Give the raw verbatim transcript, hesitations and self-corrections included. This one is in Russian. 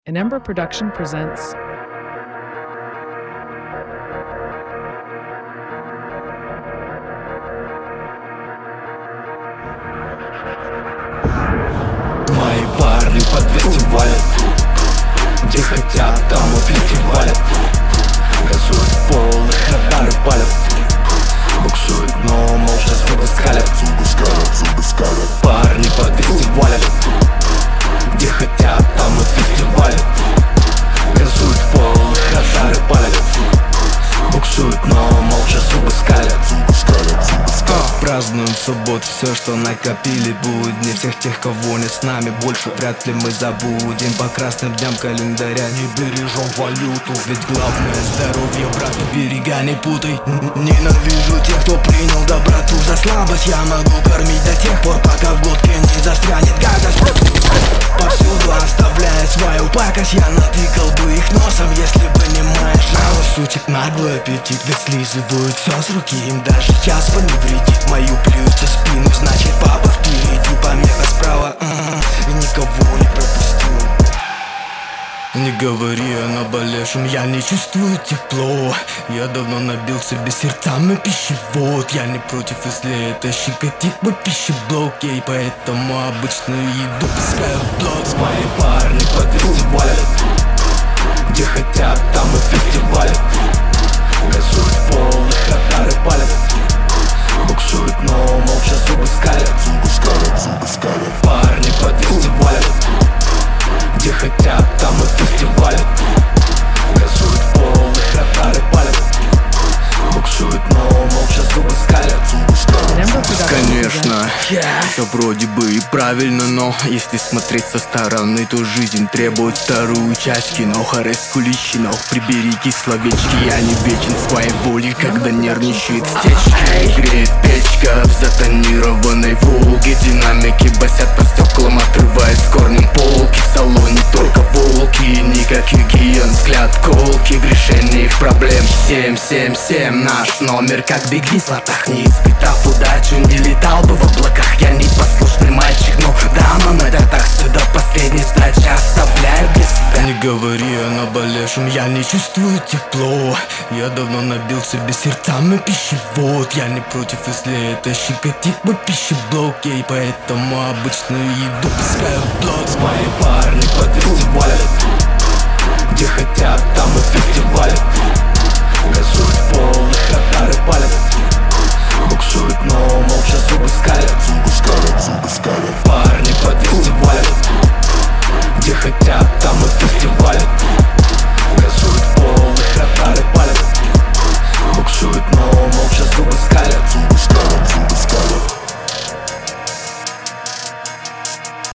An Ember Production presents Мои парни по двести валят, где хотят, там и фестивалят. Газуют пол, их радары палят, буксуют, но молча зубы скалят. Парни по двести валят, где хотят, там и фестивалят. Газуют пол, их радары палят, буксуют, но молча зубы скалят. Празднуем в субботу все, что накопили будни. Всех тех, кого нет с нами, больше вряд ли мы забудем. По красным дням календаря не бережем валюту, ведь главное здоровье, брат, берега не путай. Ненавижу тех, кто принял доброту за слабость. Я могу кормить до тех пор, пока в глотке не застрянет гадость. Повсюду оставляя свою пакость, я натыкал бы их носом, если понимаешь. А у сучек наглый аппетит, ведь слизывают все с руки, им даже час поневредит. Мою плюете спину, значит папа впереди, помеха справа, м-м, никого не пропустил. Не говори о наболевшем, я не чувствую тепло. Я давно набил себе сердцами пищевод. Я не против, если это щекотит мой пищеблок. Я и поэтому обычную еду пускаю в блок. Мои парни по двести валят, где хотят, там и фестивалят. Газуют пол, их радары палят, буксуют, но молча зубы скалят. Парни по двести валят, где хотят, там и фестивалят. Газуют пол, их радары палят, буксуют, но молча зубы скалят. An Ember Production Конечно, все вроде бы и правильно, но если смотреть со стороны, то жизнь требует вторую часть. Киноха, раскулищинов, приберите словечки. Я не вечен в своей воле, когда нервничает стечки. Греет печка в затонированной Волге. Динамики басят по стеклам, отрывая с корнем полки. В салоне только волки, никаких гиен, взгляд колки в решении их проблем. Семь семь семь наш номер, как беги с лотах, не испытав удачу, не летал бы в облаках. Я не послушный мальчик, но дама на датах сюда последней сдачи оставляю для себя. Не говори о наболевшем, я не чувствую тепло. Я давно набил себе сердцами пищевод. Я не против, если это щекотит мой пищеблок. Я и поэтому обычную еду пускаю в блок. Мои парни по двести валят,